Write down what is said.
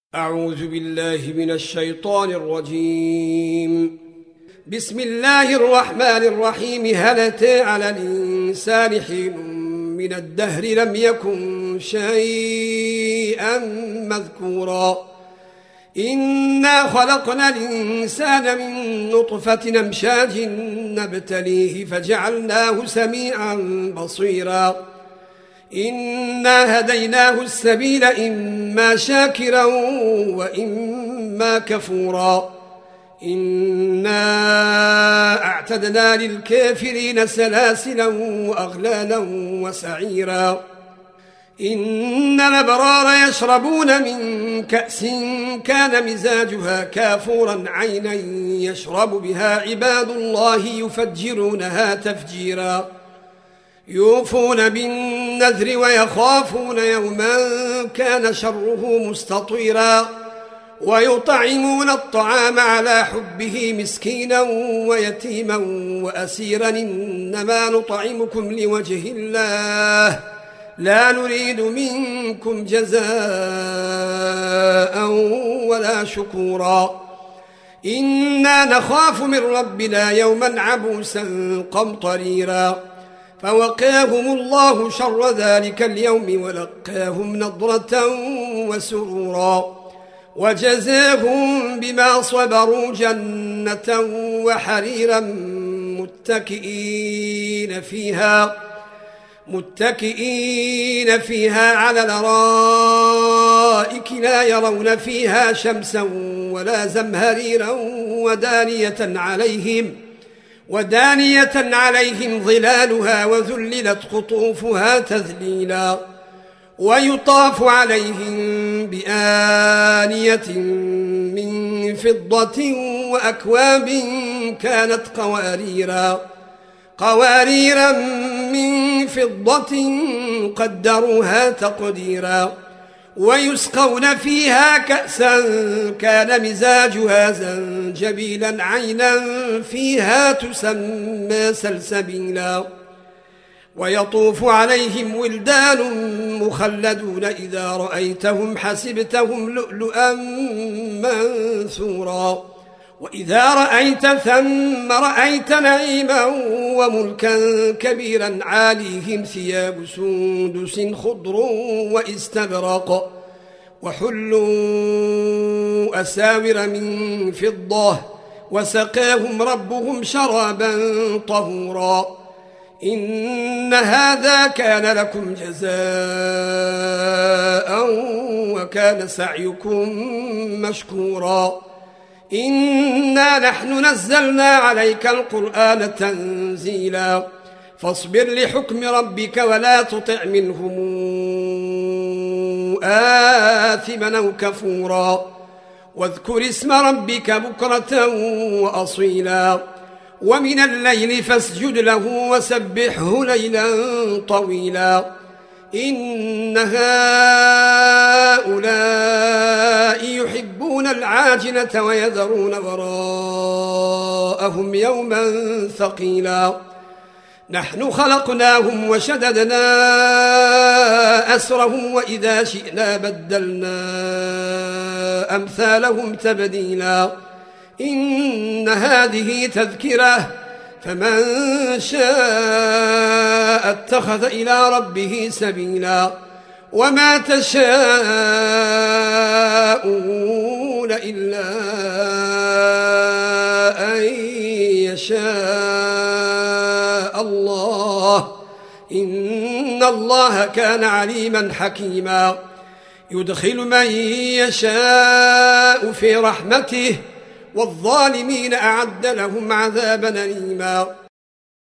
أعوذ بالله من الشيطان الرجيم. بسم الله الرحمن الرحيم. هل أتى على الإنسان حين من الدهر لم يكن شيئا مذكورا إنا خلقنا الإنسان من نطفة أمشاج نبتليه فجعلناه سميعا بصيرا إنا هديناه السبيل إما شاكرا وإما كفورا إنا أعتدنا للكافرين سلاسلا وأغلالا وسعيرا إن الأبرار يشربون من كأس كان مزاجها كافورا عينا يشرب بها عباد الله يفجرونها تفجيرا يوفون بالنذر ويخافون يوما كان شره مستطيرا ويطعمون الطعام على حبه مسكينا ويتيما وأسيرا إنما نطعمكم لوجه الله لا نريد منكم جزاء ولا شكورا إنا نخاف من ربنا يوما عبوسا قمطريرا فوقاهم الله شر ذلك اليوم ولقاهم نضرة وسرورا وجزاهم بما صبروا جنة وحريرا متكئين فيها على الأرائك لا يرون فيها شمسا ولا زمهريرا ودانية عليهم ظلالها وذللت قطوفها تذليلا ويطاف عليهم بآنية من فضة وأكواب كانت قواريرا من فضة قدروها تقديرا ويسقون فيها كأسا كان مزاجها زنجبيلا عينا فيها تسمى سلسبيلا ويطوف عليهم ولدان مخلدون إذا رأيتهم حسبتهم لؤلؤا منثورا وإذا رأيت ثم رأيت نعيما وملكا كبيرا عاليهم ثياب سندس خضر واستبرق وحلوا أساور من فضة وسقاهم ربهم شرابا طهورا إن هذا كان لكم جزاء وكان سعيكم مشكورا إنا نحن نزلنا عليك القرآن تنزيلا فاصبر لحكم ربك ولا تطع منهم آثما أو كفورا واذكر اسم ربك بكرة وأصيلا ومن الليل فاسجد له وسبحه ليلا طويلا إن هؤلاء يحبون العاجلة ويذرون وراءهم يوما ثقيلا نحن خلقناهم وشددنا أسرهم وإذا شئنا بدلنا أمثالهم تبديلا إن هذه تذكرة فمن شاء اتخذ إلى ربه سبيلا وما تشاءون إلا أن يشاء الله إن الله كان عليما حكيما يدخل من يشاء في رحمته والظالمين أعد لهم عذابا أليما